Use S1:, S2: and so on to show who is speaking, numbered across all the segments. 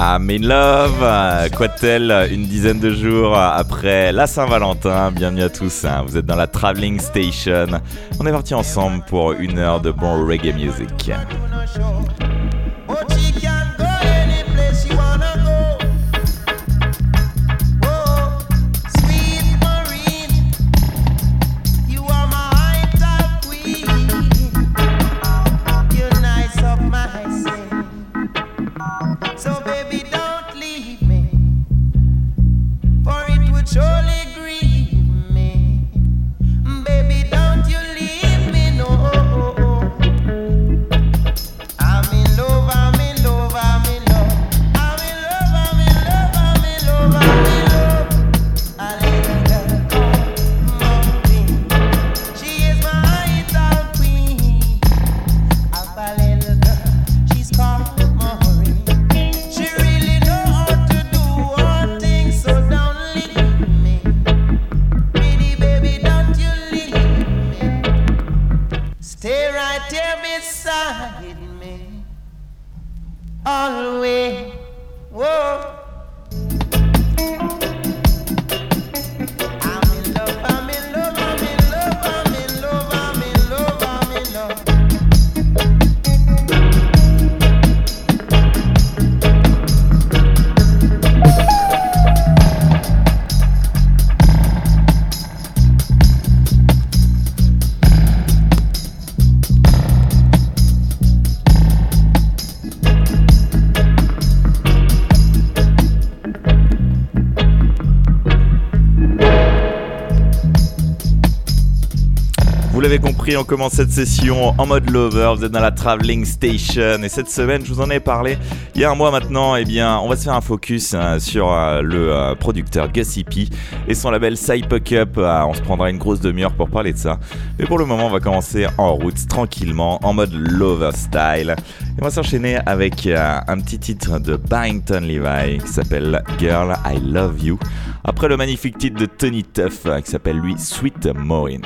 S1: I'm in love. Quoi-t-elle une dizaine de jours après la Saint-Valentin. Bienvenue à tous, vous êtes dans la Traveling Station. On est partis ensemble pour une heure de bon reggae music. On commence cette session en mode lover, vous êtes dans la Traveling Station et cette semaine je vous en ai parlé il y a un mois maintenant. Eh bien on va se faire un focus sur le producteur Gussie P et son label Cypuck Up. On se prendra une grosse demi-heure pour parler de ça, mais pour le moment on va commencer en route tranquillement en mode lover style et on va s'enchaîner avec un petit titre de Barrington Levy qui s'appelle Girl I Love You, après le magnifique titre de Tony Tuff qui s'appelle lui Sweet Maureen.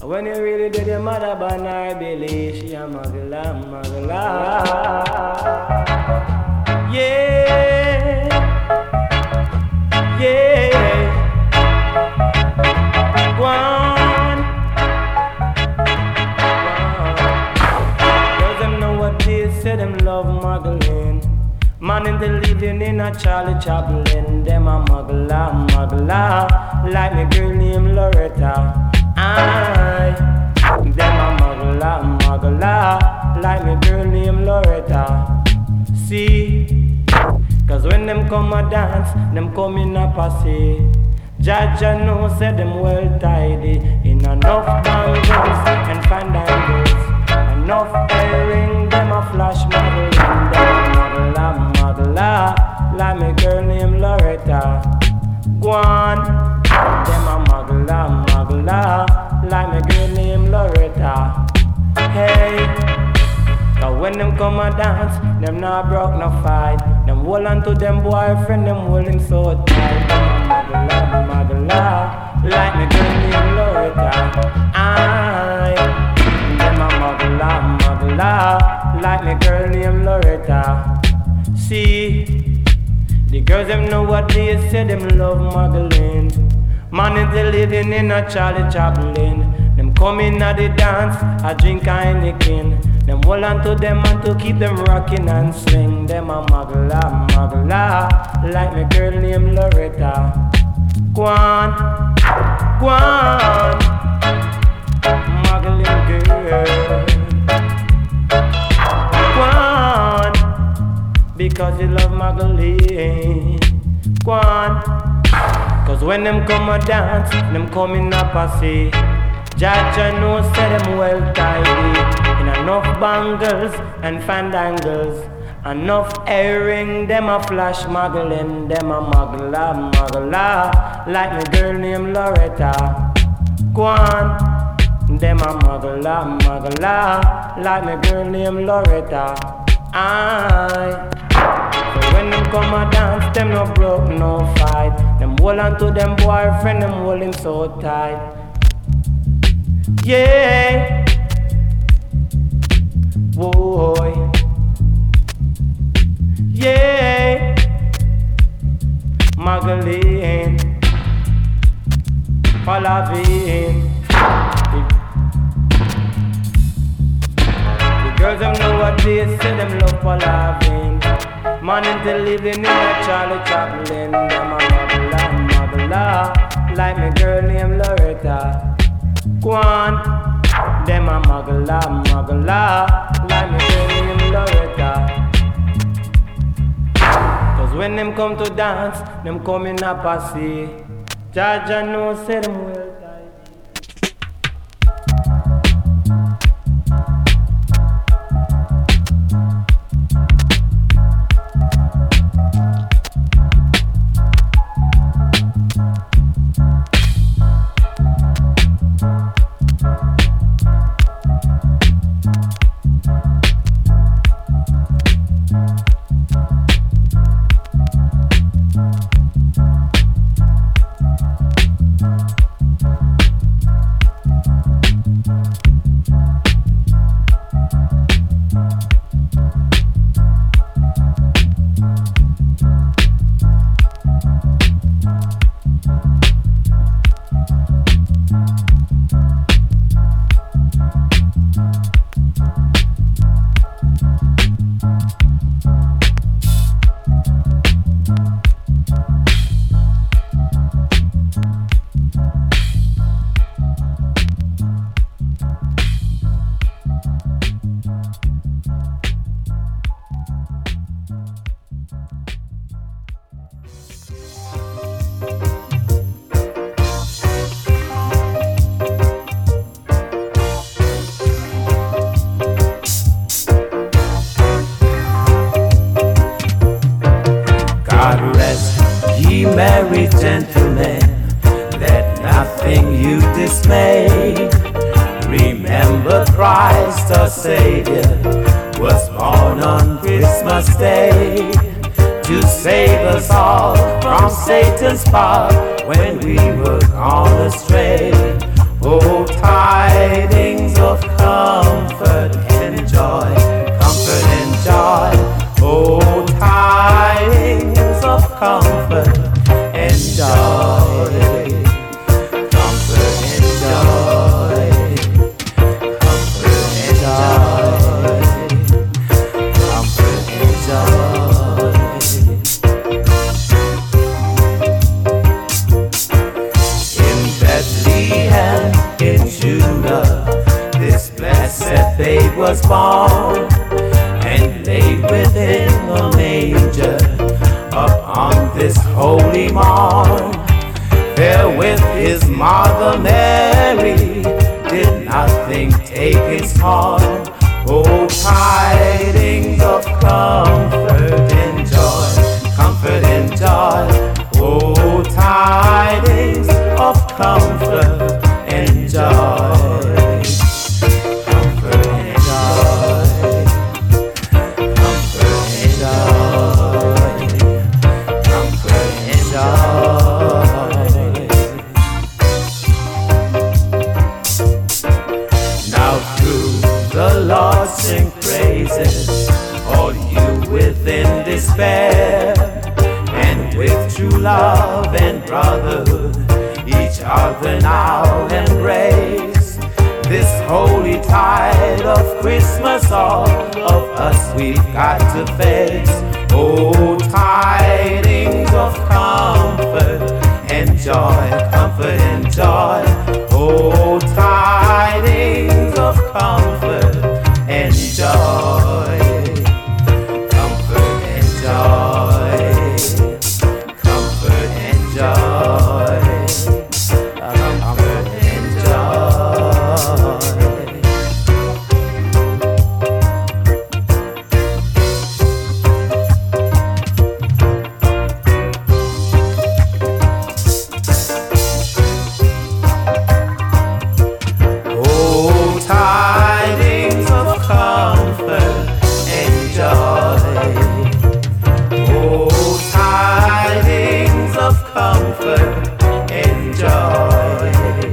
S2: When you really did your mother born her belly, she a mugla, mugla. Yeah, yeah. Go on. Girls them know what they say, them love muggling. Man in the living in a Charlie Chaplin. Them a mugla, mugla. Like me girl named Loretta. Aye, them a mugla, mugla, like me girl named Loretta. See, cause when them come a dance, them come in a posse. Jaja know say them well tidy. In enough bangles and fandangles, enough earring, them a flash model. Them mugla, mugla, like me girl named Loretta. Go on. Them a mugla, mugla, like my girl named Loretta. Hey, cause when them come a dance, them not broke no fight. Them hold on to them boyfriend, them hold him so tight. Them a mugla, like my girl named Loretta. Aye, them a mugla, mugla, like my girl named Loretta. See, the girls them know what they say, them love muggling. Man is living in a Charlie Chaplin. Them come in at the dance, I drink Heineken. Them hold on to them and to keep them rocking and swing. Them a mugla, mugla, like my girl named Loretta. Go on, muggling girl. Go on, because you love muggling. Go on. Cause when them come a dance, them come in a posse. Jaja know say them well tidy. In enough bangles and fandangles, enough earring, them a flash muggling. Them a mugla, mugla, like my girl named Loretta. Go on. Them a mugla, mugla, like my girl named Loretta. Aye. So when them come a dance, them no broke, no fight. Them hold on to them boyfriend, them hold him so tight. Yeah, boy. Yeah, Magdalene, Palavine. The girls them know what they say, them love Palavine. Man into living in a Charlie Chaplin. Them a mugla, mugla, like my girl named Loretta. Go on. Them a mugla, mugla, like my girl named Loretta. Cause when them come to dance, them come in a posse. Jaja know say them well tidy.
S3: merry gentlemen, let nothing you dismay. Remember Christ our Savior was born on Christmas Day to save us all from Satan's power when we were gone astray. Oh, tidings of comfort and joy, comfort and joy. Oh, tidings of comfort and joy, comfort and joy, comfort and joy, comfort and joy. In Bethlehem, in Judah, this blessed babe was born, and laid within a manger upon this holy morn. There with his mother Mary did nothing take his horn. Oh, tidings of comfort and joy, comfort and joy. Oh, tidings of comfort and joy. Sing praises, all you within despair, and with true love and brotherhood, each other now embrace. This holy tide of Christmas, all of us we've got to face. Oh, tidings of comfort and joy, comfort and joy. Oh, tidings of comfort and joy, comfort and joy, comfort and joy, comfort and oh, tidings of comfort and joy. Oh, tidings of comfort and joy.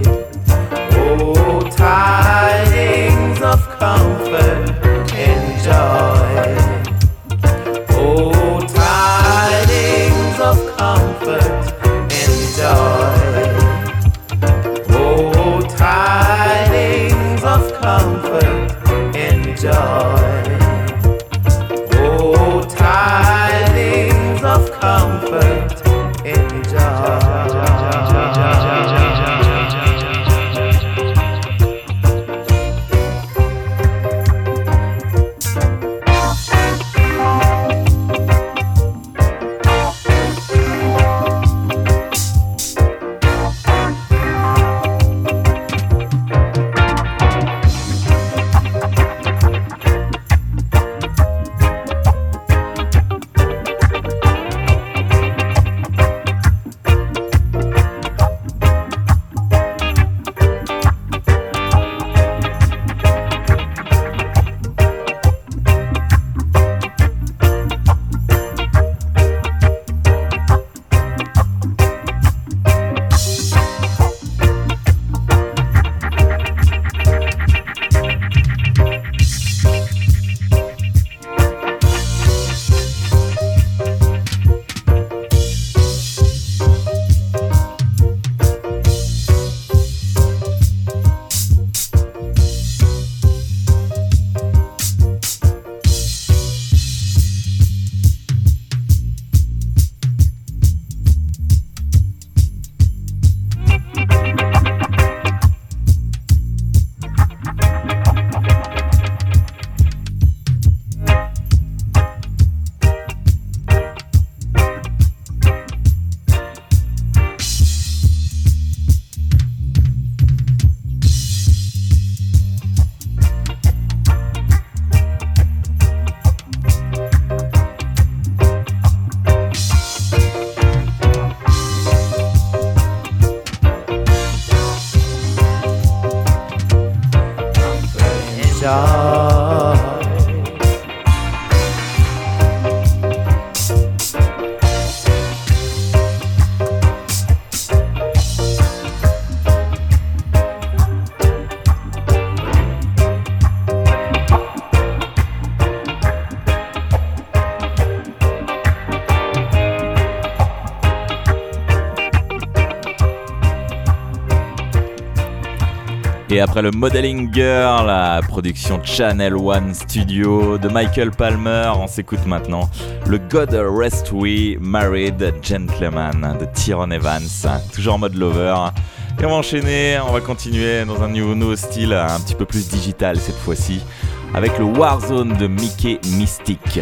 S3: Oh, tidings of comfort and joy. Oh, tidings of comfort and joy. Oh, tidings of comfort and joy. Oh, tidings of comfort and joy.
S1: Et après le Modeling Girl, la production Channel One Studio de Michael Palmer, on s'écoute maintenant le God Rest We Married Gentleman de Tyrone Evans, toujours en mode lover. Et on va enchaîner, on va continuer dans un nouveau style un petit peu plus digital cette fois-ci, avec le Warzone de Mickey Mystic.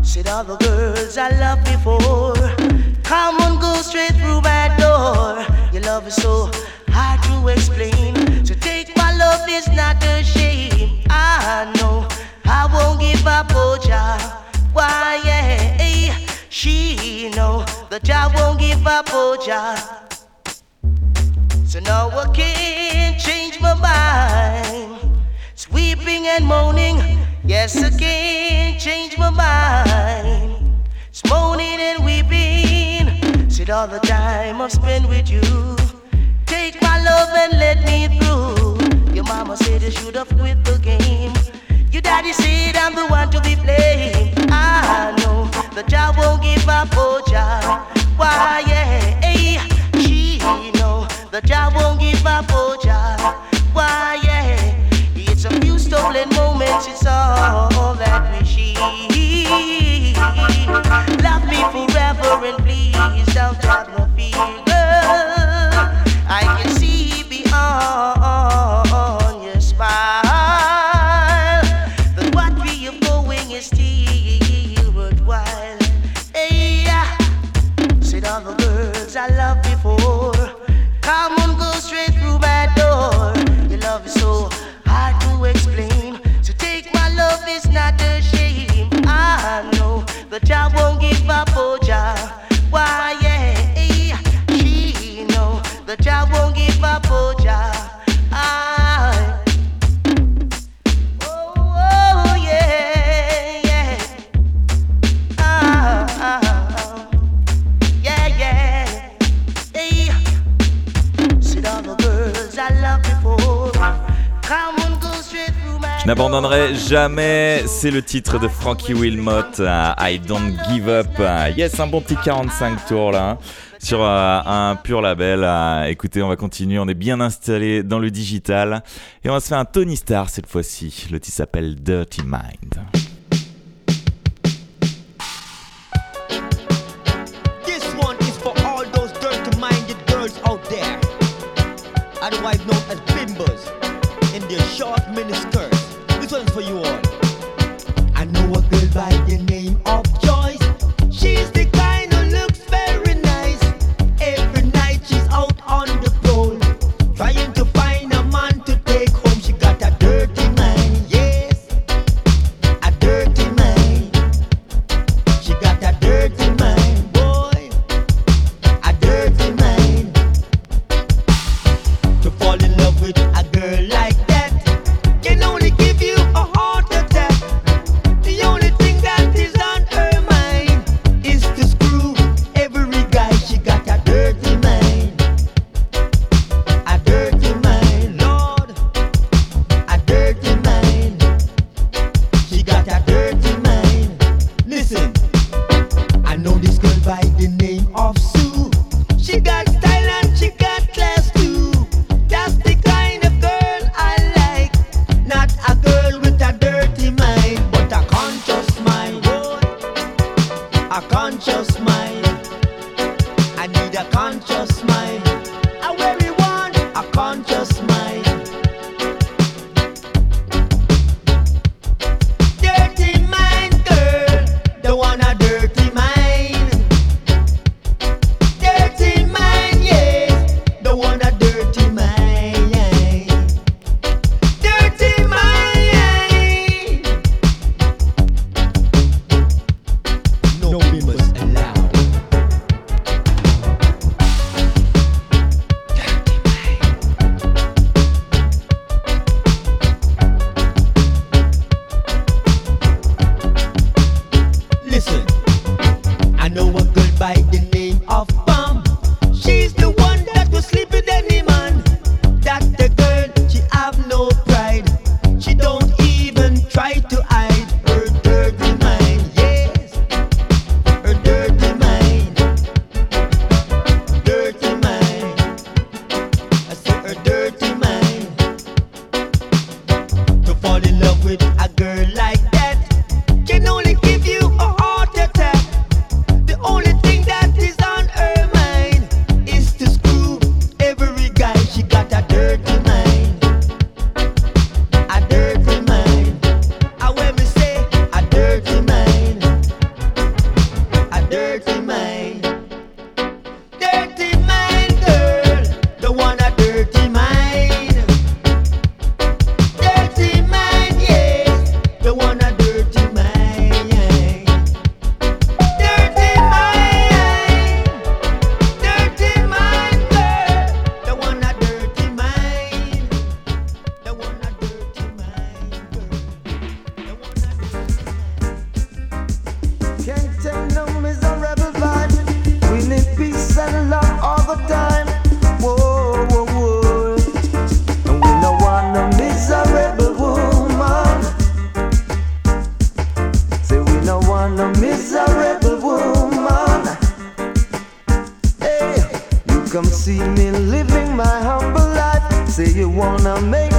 S3: Said all the girls I loved before, come on, go straight through my door. Your love is so hard to explain. So take my love, is not a shame. I know I won't give up, oh Jah. Why, yeah, she know that I won't give up, oh Jah. So now I can't change my mind. Weeping and moaning, yes, I can't change my mind. It's moaning and weeping. Said all the time I've spent with you, take my love and let me through. Your mama said you should have quit the game. Your daddy said I'm the one to be blamed. I know that I won't give up, oh Jah. Why, yeah, she know that I won't give up, oh Jah. Why, yeah. It's a few stolen moments, it's all that we see. Love me forever and please don't have no fear, girl. I can see beyond your smile that what we are going is still worthwhile. Hey, said all the girls I loved before, come on, go straight through my door. Your love is so hard to explain. So take my love, it's not a shame. I know that I won't give up, oh Jah. Why, yeah, she know that I won't give up, oh Jah. Oh, yeah, yeah. Yeah, yeah. Hey. Said all the girls I loved before, come on, go straight through my.
S1: Je n'abandonnerai jamais, c'est le titre de Frankie Wilmot, I Don't Give Up. Yes, un bon petit 45 tours là, sur un pur label. Écoutez, on va continuer, on est bien installé dans le digital. Et on va se faire un Tony Starr cette fois-ci. Le titre s'appelle Dirty Mind.
S4: This one is for all those dirty-minded girls out there, otherwise known as bimbos, in their short miniskirts. This one's for you all. I know a girl by the name of Joyce. She's the kind who looks very nice. Every night she's out on the road, trying to find a man to take home. She got a dirty mind, yes, a dirty mind. She got a dirty mind, boy, a dirty mind. To fall in love with a girl like that can only give you a heart attack. The only thing that is on her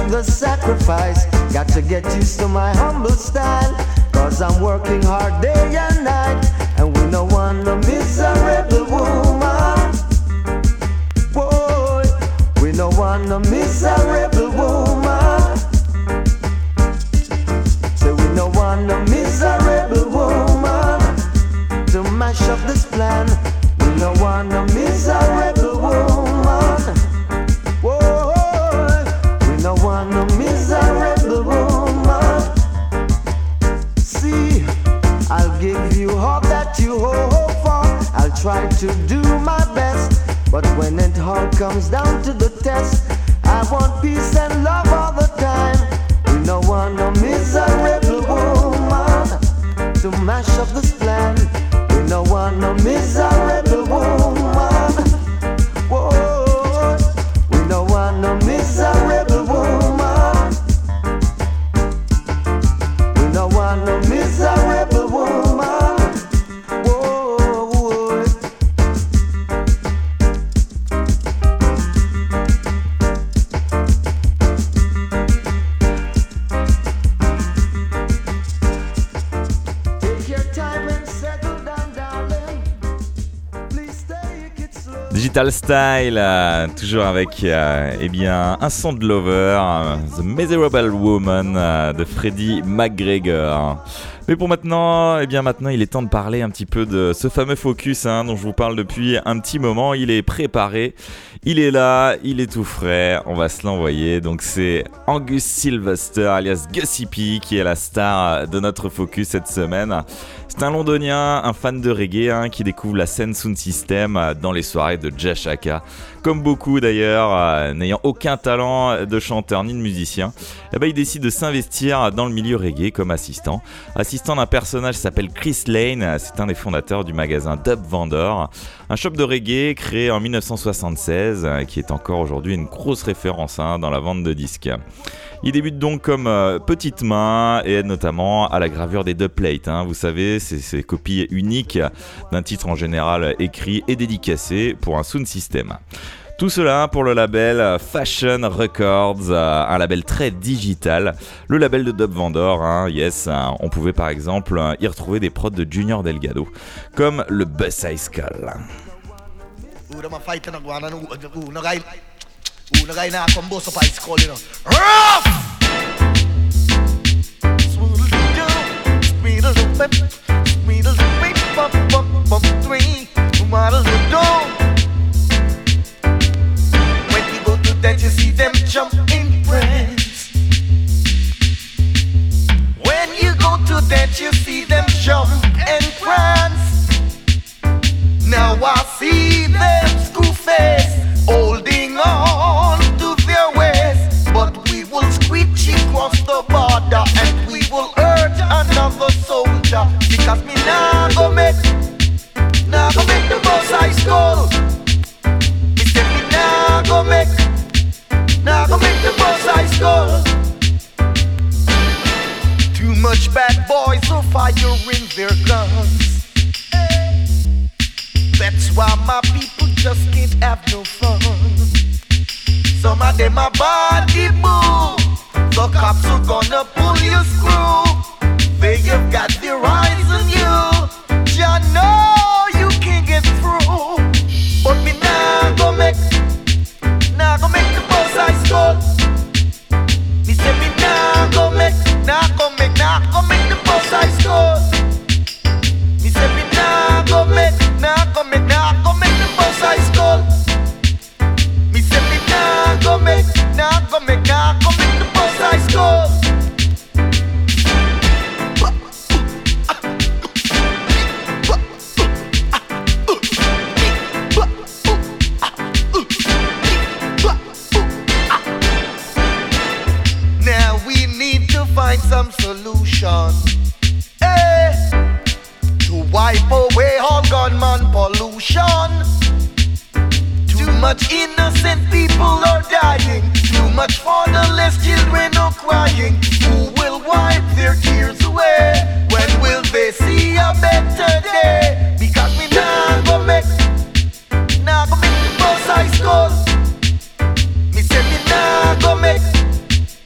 S5: with a sacrifice. Got to get used to my humble style, 'cause I'm working hard day and night, and we no want a miserable woman. Boy, we no want a miserable woman. So we no want a miserable woman to mash up this plan. We no want a miserable woman. Whoa, we no want a miserable woman. See, I'll give you all that you hope for. I'll try to do my best, but when it all comes down to the test, I want peace and love all the time. We no want a miserable woman to mash up this plan. We no want a miserable woman. Whoa, we no want a miserable woman. We no want a miserable woman. Whoa. Take your time and settle down, darling. Please take it slow.
S1: Digital Style, toujours avec eh bien, un son de Lover, The Miserable Woman de Freddie McGregor. Mais pour maintenant, eh bien maintenant il est temps de parler un petit peu de ce fameux focus dont je vous parle depuis un petit moment. Il est préparé, il est là, il est tout frais, on va se l'envoyer. Donc c'est Angus Sylvester alias Gussie P qui est la star de notre focus cette semaine. C'est un londonien, un fan de reggae qui découvre la scène Sound System dans les soirées de Jashaka. Comme beaucoup d'ailleurs, n'ayant aucun talent de chanteur ni de musicien, il décide de s'investir dans le milieu reggae comme assistant. Assistant d'un personnage qui s'appelle Chris Lane, c'est un des fondateurs du magasin Dub Vendor, un shop de reggae créé en 1976 qui est encore aujourd'hui une grosse référence dans la vente de disques. Il débute donc comme petite main et aide notamment à la gravure des dubplates. Vous savez, c'est ces copies uniques d'un titre en général écrit et dédicacé pour un sound system. Tout cela pour le label Fashion Records, un label très digital, le label de Dub Vendor. Yes, on pouvait par exemple y retrouver des prods de Junior Delgado, comme le Bus High Skull.
S6: That you see them jump in prance. When you go to that, you see them jump and prance. Now I see them school-faced, holding on to their waist. But we will screech across the border and we will hurt another soldier. Because me nah go make the Bus High Skull. Me say me nah go make the Bus High Skull. Too much bad boys are firing their guns. That's why my people just can't have no fun. Some of them are body boo. The cops are gonna pull your screw. They have got their eyes on you. Ya know you can't get through. But me nah go make the Bus High Skull. Me say me nah go make the Bus High Skull. Me say me nah go make the Bus High Skull. Me say me nah go make the Bus High Skull. Find some solution, to wipe away all gunman pollution. Too much innocent people are dying. Too much fatherless children are crying. Who will wipe their tears away? When will they see a better day? Because me nah go make the Bus High Skull. Me say me nah go make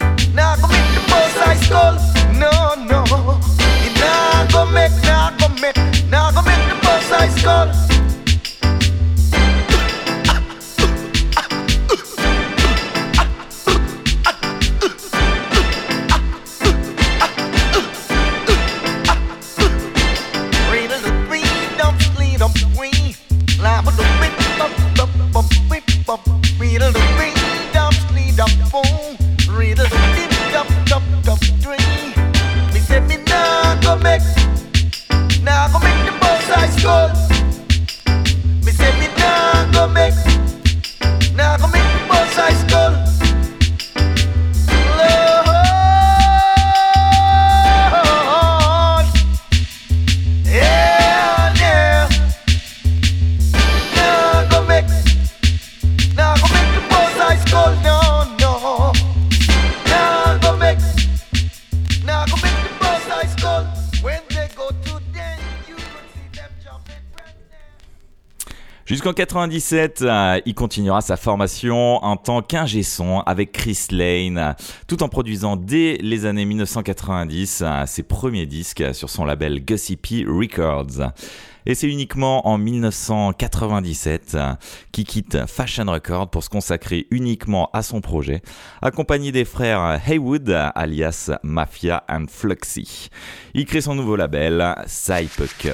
S1: Jusqu'en 97, il continuera sa formation en tant qu'ingé son avec Chris Lane, tout en produisant dès les années 1990 ses premiers disques sur son label Gossipy Records. Et c'est uniquement en 1997 qu'il quitte Fashion Records pour se consacrer uniquement à son projet, accompagné des frères Haywood, alias Mafia and Fluxy. Il crée son nouveau label, Sype Cup.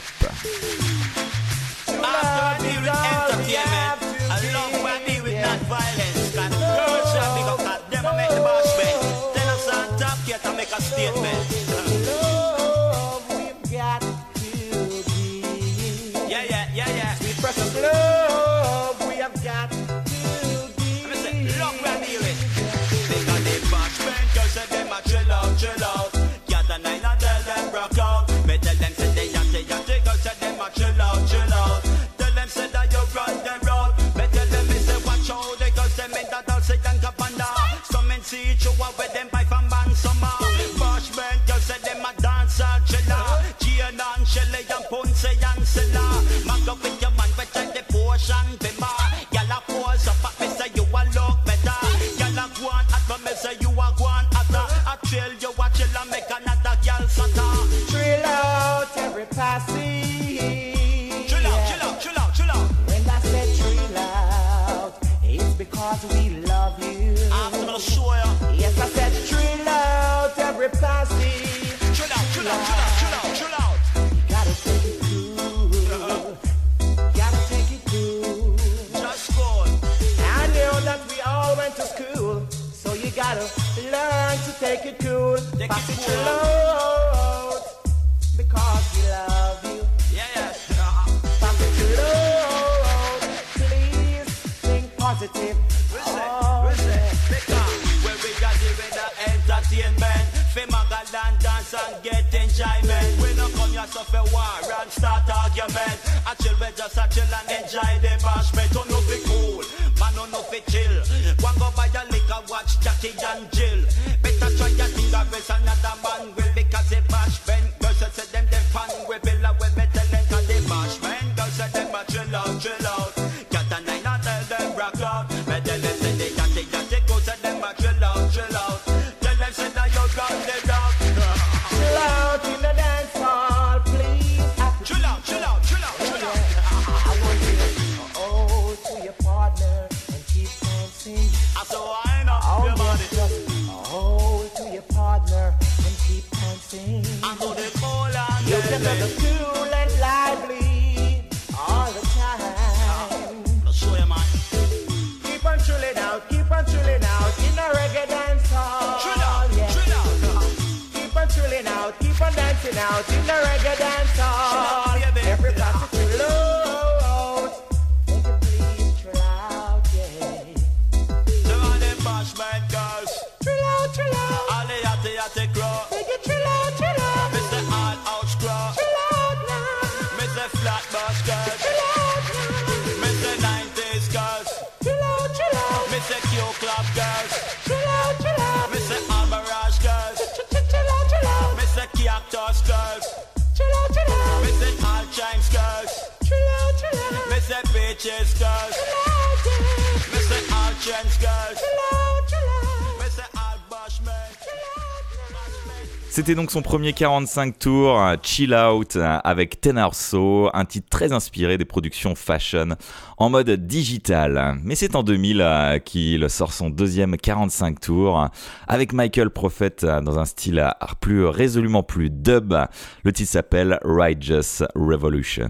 S1: C'était donc son premier 45 tours, Chill Out, avec Tenor So, un titre très inspiré des productions fashion en mode digital. Mais c'est en 2000 qu'il sort son deuxième 45 tours, avec Michael Prophet dans un style résolument plus dub. Le titre s'appelle Righteous Revolution.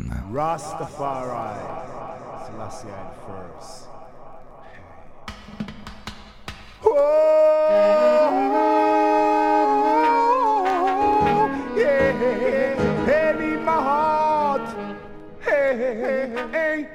S7: Rastafari, Selassie first. Hey, in my heart. Hey.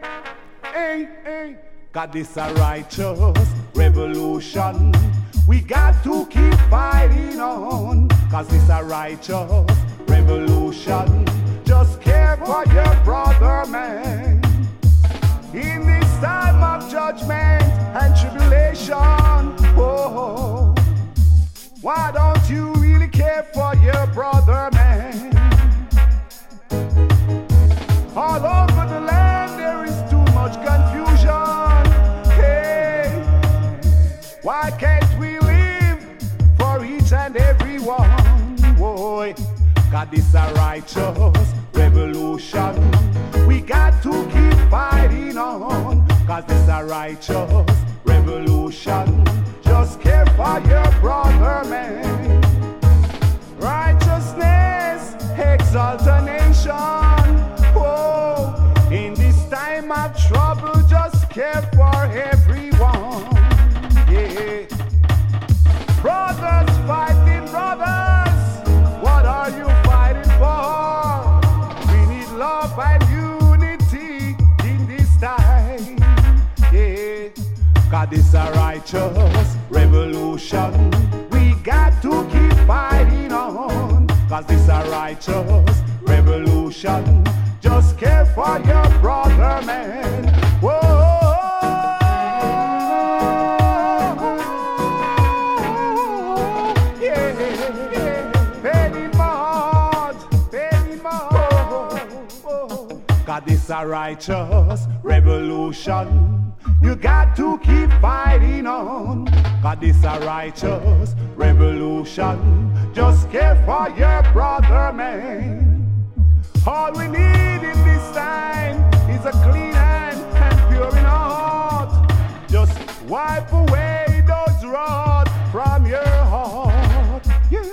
S7: God, this a righteous revolution. We got to keep fighting on. Cause this a righteous revolution. Just care for your brother, man. In this time of judgment and tribulation, oh, why don't you really care for your brother, man? All over the land there is too much God. boy. God, this a righteous revolution. We got to keep fighting on. Cause this a righteous revolution. Just care for your brother, man. Righteousness, exalt a nation. Whoa. In this time of trouble, just care for everyone. Yeah. Brothers fighting brothers. What are you fighting for? We need love and unity in this time. Yeah. God is a righteous revolution. We got to keep fighting on. Cause this a righteous revolution. Just care for your brother, man. Whoa. God, this a righteous revolution. You got to keep fighting on. God, this a righteous revolution. Just care for your brother, man. All we need in this time is a clean hand and pure in heart. Just wipe away those wrath from your heart. Yeah.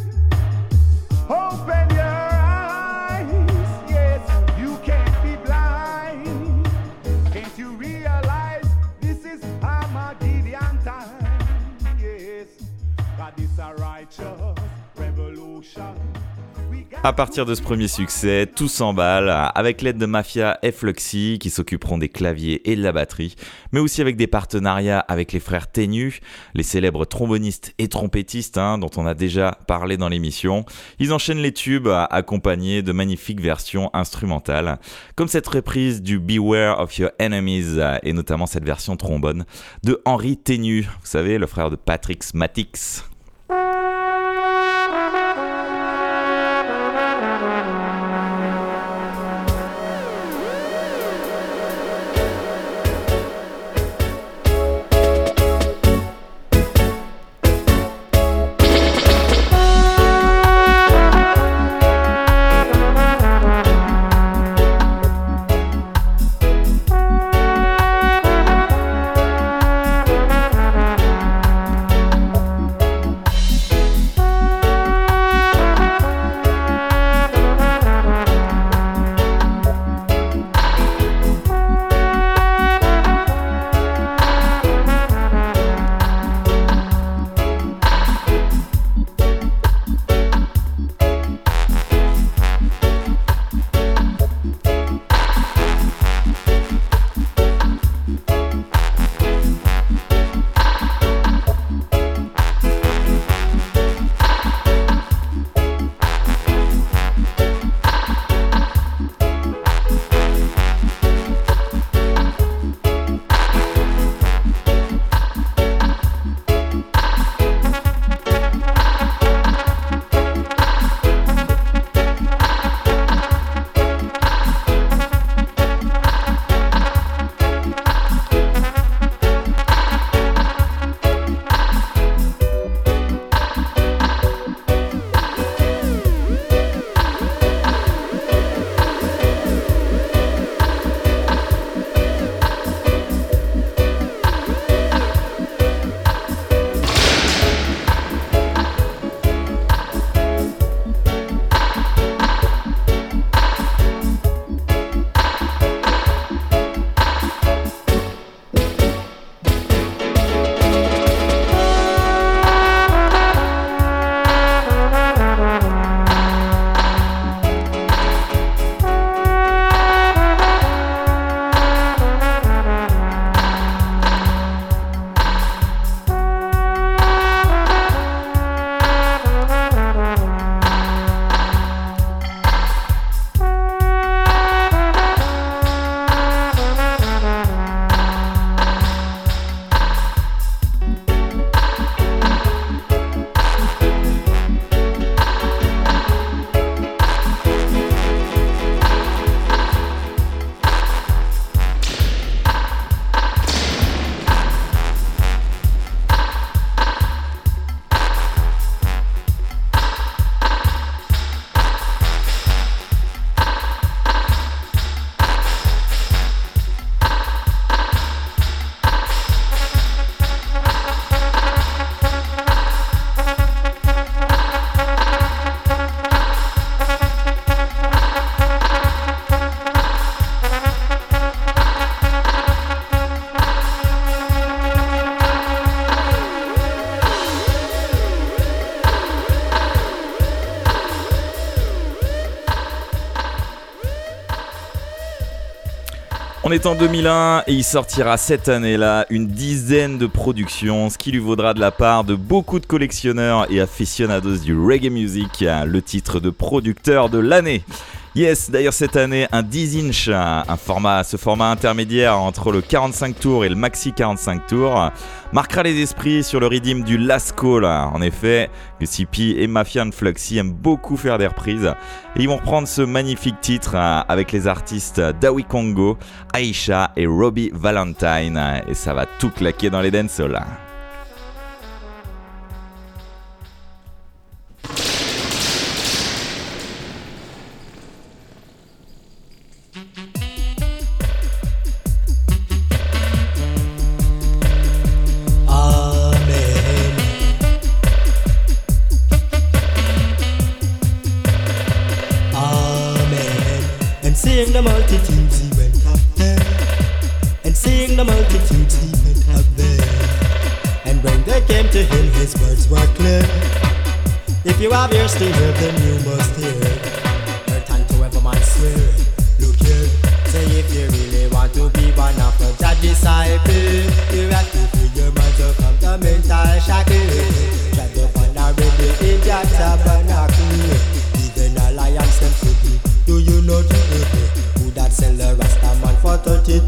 S7: Open your eyes. Yes, you can't be blind. Can't you realize this is Armageddon time? Yes, God is a righteous revolution.
S1: À partir de ce premier succès, tout s'emballe avec l'aide de Mafia et Fluxy qui s'occuperont des claviers et de la batterie, mais aussi avec des partenariats avec les frères Ténu, les célèbres trombonistes et trompettistes dont on a déjà parlé dans l'émission. Ils enchaînent les tubes accompagnés de magnifiques versions instrumentales, comme cette reprise du Beware of Your Enemies et notamment cette version trombone de Henri Ténu, vous savez, le frère de Patrick Matix. On est en 2001 et il sortira cette année-là une dizaine de productions, ce qui lui vaudra de la part de beaucoup de collectionneurs et aficionados du reggae music le titre de producteur de l'année. Yes, d'ailleurs cette année, un 10 inch, ce format intermédiaire entre le 45 tours et le maxi 45 tours, marquera les esprits sur le rythme du Last Call. En effet, Gussie P et Mafia and Fluxy aiment beaucoup faire des reprises et ils vont reprendre ce magnifique titre avec les artistes Dawi Congo, Aisha et Robbie Valentine et ça va tout claquer dans les dancehalls.
S8: Seeing the multitudes he went up there, and seeing the multitudes he went up there, and when they came to him his words were clear. If you have ears to hear, then you must hear. Your time to ever man swear. Look here, say if you really want to be one of the disciples, you have to free your mind from the mental shackle. Tread upon a rebel in your tabernacle. Even a lion's them could be. Do you know the who that sell the Rasta man for 30,000?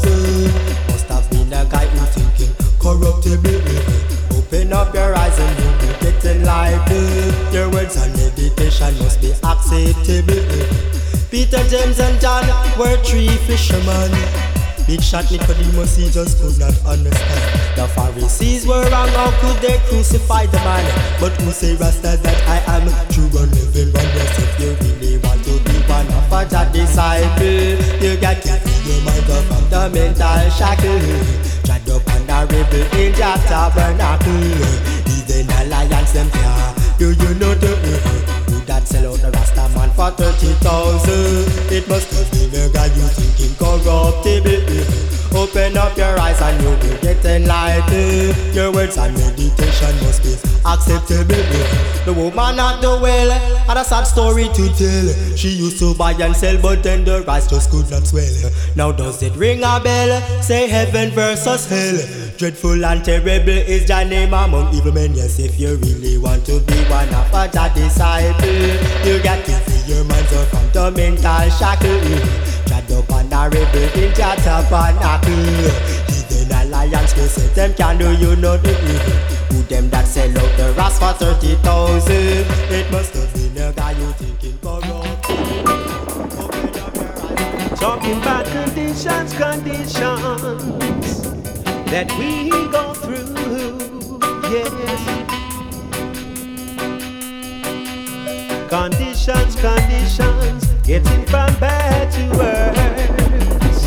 S8: Must have been a guy who thinking corruptible. Open up your eyes and you will get enlightened. Your words and meditation must be acceptable. Peter, James and John were three fishermen. Big shot Nicodemus, he just could not understand. The Pharisees were wrong, how could they crucify the man? But who say Rasta that I am true and living one? Yes, if you really want to be one of a disciple, you got to free your mind up from the mental shackle. Tread up on the rebel in your tabernacle. Even the lions them fear. Do you know the who that sell out the Rasta man for 30,000? It must have been a guy you thinking corruptible. Open up your eyes and you will get enlightened. Your words and meditation must be acceptable. The woman at the well had a sad story to tell. She used to buy and sell, but then the rice just could not swell. Now does it ring a bell? Say heaven versus hell. Dreadful and terrible is the name among evil men. Yes, if you really want to be one of a disciple, you got to free your minds up from the mental shackle. Tread up on a rebel in your tabernacle. Even a lion's go say them can do you know the evil. Who them that sell out the ras for 30,000? It must have been a guy you thinking corrupt.
S9: Talking about conditions that we go through, yes. Conditions, getting from bad to worse.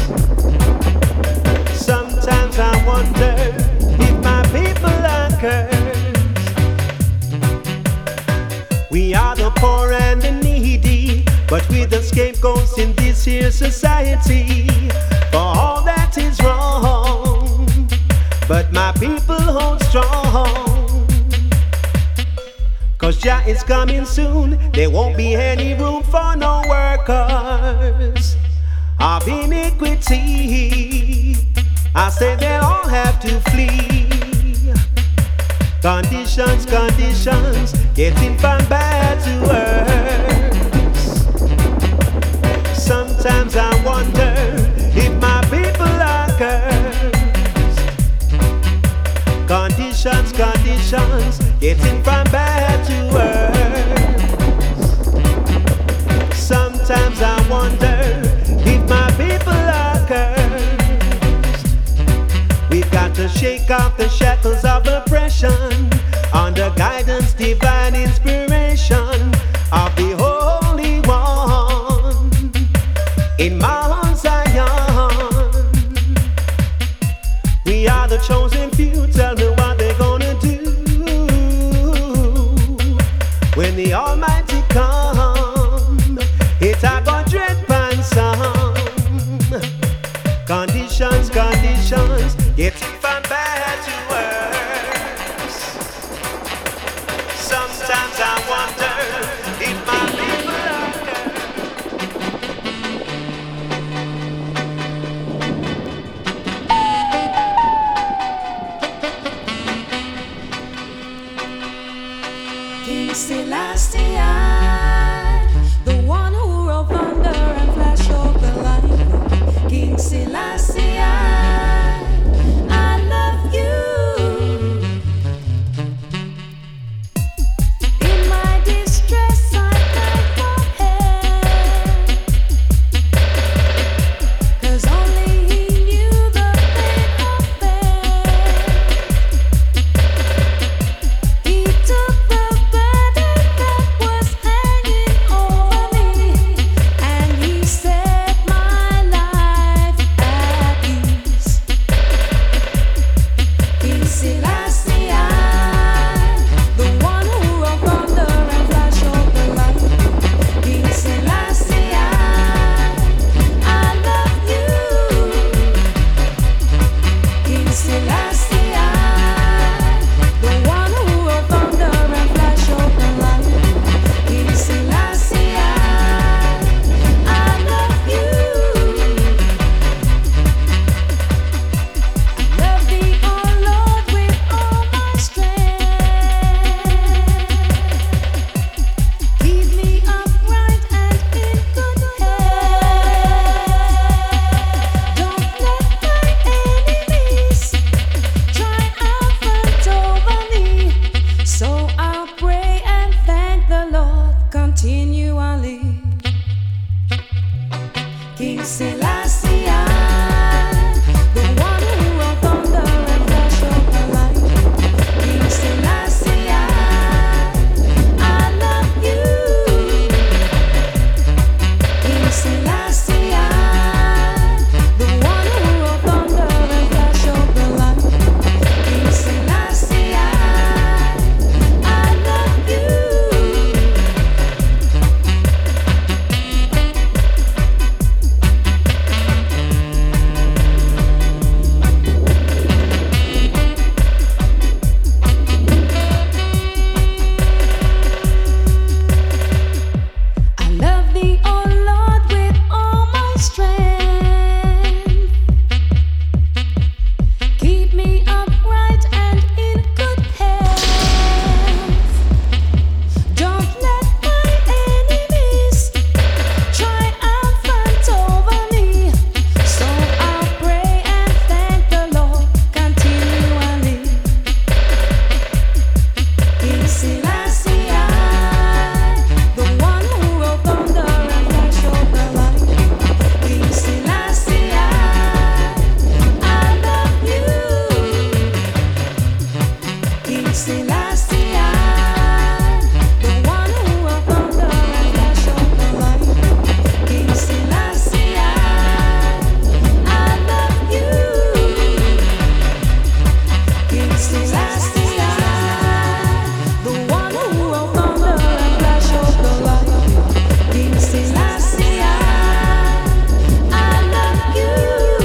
S9: Sometimes I wonder if my people are cursed. We are the poor and the needy, but we're the scapegoats in this here society for all that is wrong. But my people hold strong, 'cause Jah is coming soon. There won't be any room for no workers of iniquity. I say they all have to flee. Conditions, getting from bad to worse. Sometimes I wonder if my people are cursed. Conditions, getting from bad to worse. Sometimes I wonder if my people are cursed. We've got to shake off the shackles of oppression under guidance, divine inspiration of the Holy One in Mount Zion. We are the chosen few. Tell me what they're gonna do when the Almighty come. It's a God dread pan some. Conditions, getting from bad to worse. Sometimes I wonder if my people are
S10: Selassie, the one who wrote thunder and flash of the lightning. King Selassie, I love you. In my distress, I cried for help, 'cause only he knew the pain of it. He took the burden that was hanging over me, and he set my life at ease. King Selassie, the one who wrote thunder and flash of the lightning. King Selassie, I love you. King Selassie, the one who wrote thunder and flash of the lightning. King Selassie, I love you. I love thee, oh Lord, with all my strength. Keep me upright and in good health. Don't let my enemies triumphant over me. So I'll pray and thank the Lord continually. King Selassie, the one who wrote thunder and flash of the lightning. King Selassie, I love you. King Selassie, the one who wrote thunder and flash of the lightning. King Selassie, I love you. I love thee, oh Lord, with all my strength. Keep me upright and in good health. Don't let my enemies triumphant over me. So I'll pray and thank the Lord continually. King Selassie, the one who wrote thunder and flash of the lightning. King Selassie, I love you. King Selassie, the one who wrote thunder and flash of the lightning. King Selassie, I love you. King Selassie, the one who wrote thunder and flash of the lightning. King Selassie, I love you.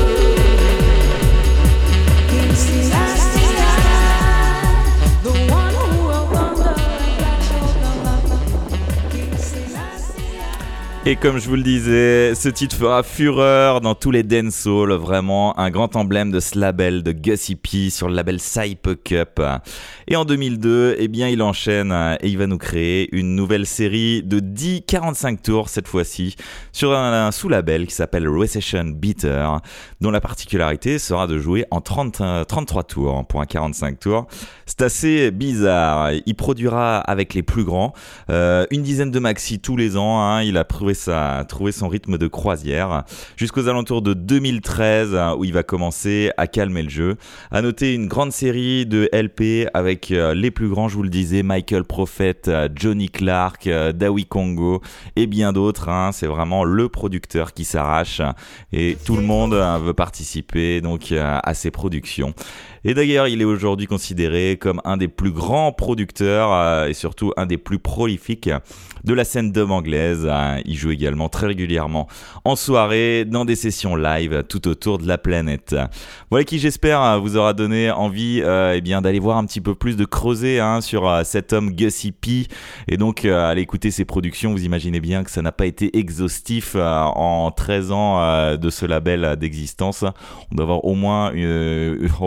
S10: King Selassie, the one who wrote thunder and flash of the lightning. King Selassie.
S1: Et comme je vous le disais, ce titre fera fureur dans tous les dancehall, vraiment un grand emblème de ce label de Gussie P sur le label Cype Cup. Et en 2002, eh bien, il enchaîne et il va nous créer une nouvelle série de 10 45 tours cette fois-ci sur un sous-label qui s'appelle Recession Beater, dont la particularité sera de jouer en 33 tours pour un 45 tours. C'est assez bizarre. Il produira avec les plus grands, une dizaine de maxi tous les ans, hein. Il a trouvé son rythme de croisière jusqu'aux alentours de 2013 où il va commencer à calmer le jeu. À noter une grande série de LP avec les plus grands, je vous le disais, Michael Prophet, Johnny Clark, Dawi Congo et bien d'autres, hein. C'est vraiment le producteur qui s'arrache et tout le monde veut participer donc à ses productions. Et d'ailleurs, il est aujourd'hui considéré comme un des plus grands producteurs et surtout un des plus prolifiques de la scène dub anglaise. Il joue également très régulièrement en soirée, dans des sessions live tout autour de la planète. Voilà qui, j'espère, vous aura donné envie eh bien, d'aller voir un petit peu plus, de creuser sur cet homme Gussie P. Et donc, aller écouter ses productions. Vous imaginez bien que ça n'a pas été exhaustif en 13 ans de ce label d'existence. On doit avoir au moins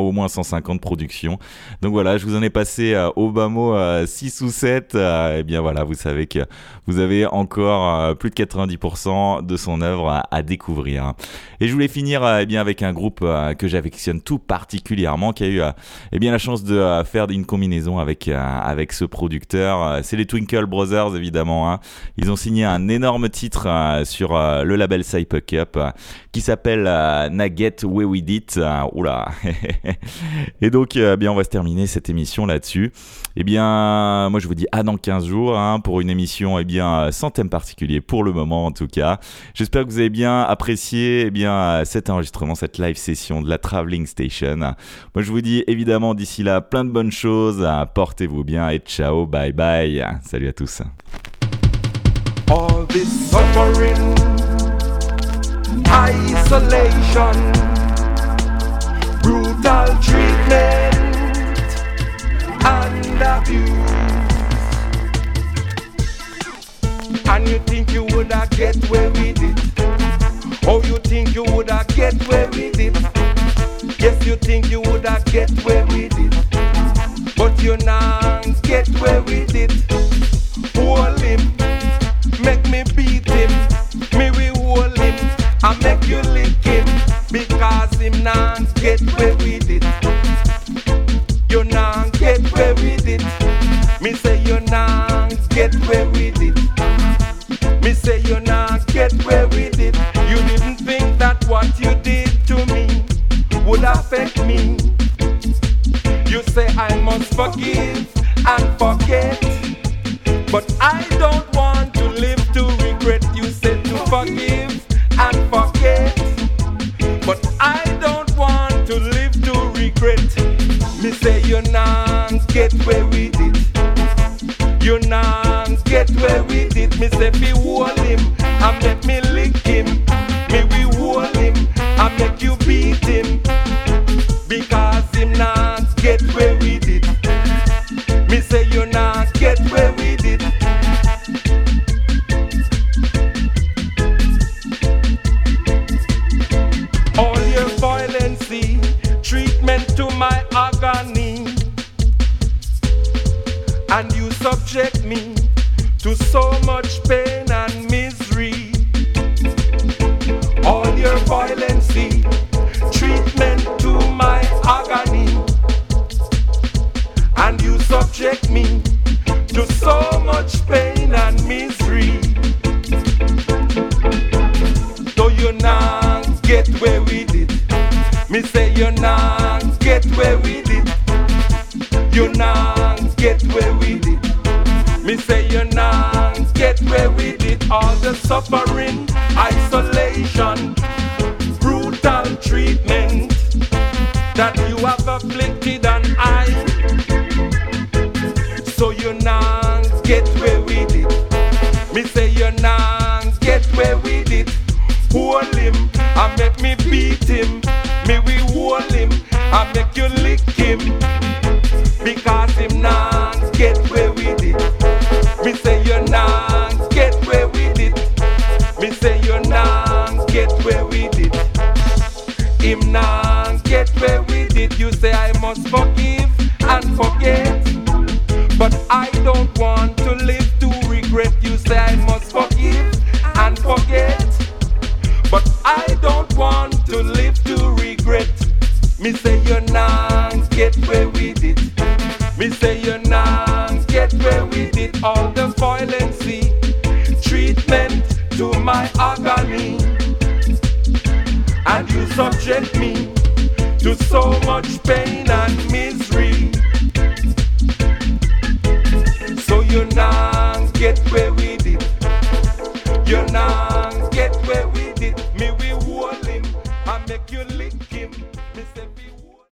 S1: 250 productions. Donc voilà, je vous en ai passé au bas mot 6 ou 7. Et bien voilà, vous savez que vous avez encore plus de 90% de son œuvre à découvrir. Et je voulais finir eh bien avec un groupe que j'affectionne tout particulièrement, qui a eu eh bien la chance de faire une combinaison avec ce producteur. C'est les Twinkle Brothers évidemment. Hein. Ils ont signé un énorme titre sur le label Cypuck Up qui s'appelle Nugget Way With It. Oula. Et donc bien on va se terminer cette émission là-dessus. Eh bien moi je vous dis à dans 15 jours hein, pour une émission eh bien sans thème particulier pour le moment en tout cas. J'espère que vous avez bien apprécié eh bien cet enregistrement, cette live session de la Traveling Station. Moi je vous dis évidemment d'ici là plein de bonnes choses, portez-vous bien et ciao, bye bye. Salut à tous.
S6: All this suffering, isolation, brutal treatment and abuse. And you think you woulda get away with it? Oh, you think you woulda get away with it? Yes, you think you woulda get away with it, but you not get away with it. Hold him, make me beat him, me we hold him, I make you lick him, because him not get away with it. You not get away with it. Me say you not get away with it. Me say you not get away with it. You didn't think that what you did to me would affect me. You say I must forgive and forget, but I don't want to live to regret. You said to forgive and forget, but I don't want to live to regret. Me say you not get away with it. You not get away with it. Me say be hold him and make me lick him. Me we hold him and make you beat him, because him not get away with it. Me say you not get away with it. All your violence, treatment to my agony, and you subject me to so much pain and misery. All your violence, treatment to my agony, and you subject me to so much pain and misery. So you not get away with it. Me say you not get away with it. You not get away with it. Me say you not get away with it. All the suffering, isolation, brutal treatment that you have afflicted and I. So you not get away with it. Me say you not get away with it. Hold him and make me beat him. Me we hold him and make you lick him, because him not get away with it. Me say you not get away with it. Me say you not get away with it. Him not get away with it. You say I must forgive and forget, but I don't want to live to regret. You say I must forgive and forget, but I don't want to live to regret. Me say you not get away with it. Me say you not get away with it. All the violence, treatment to my agony, and you subject me to so much pain and misery. So you not get away with it.